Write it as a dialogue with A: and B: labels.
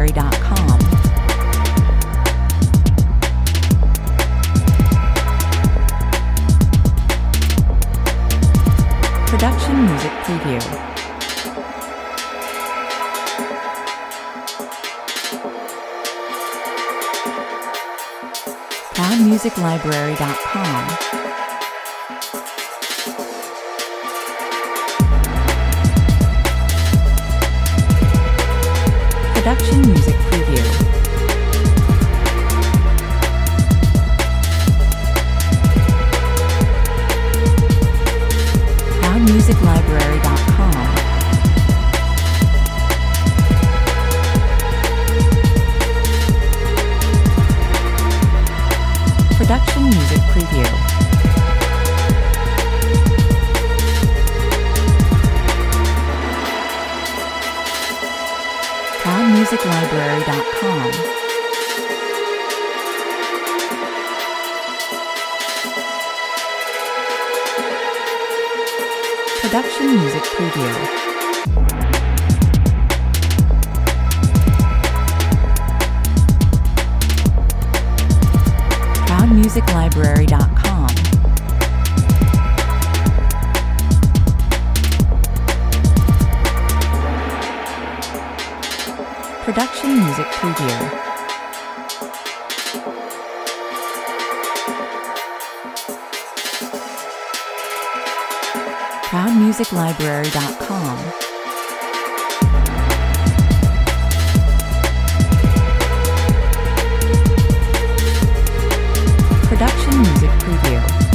A: ProductionMusicLibrary.com. Production Music Preview. ProudMusicLibrary.com. Production Music Preview. ProudMusicLibrary.com. Production Music Preview. ProudMusicLibrary.com. Production Music Preview. ProudMusicLibrary.com. Production Music Preview. ProudMusicLibrary.com. Production Music Preview.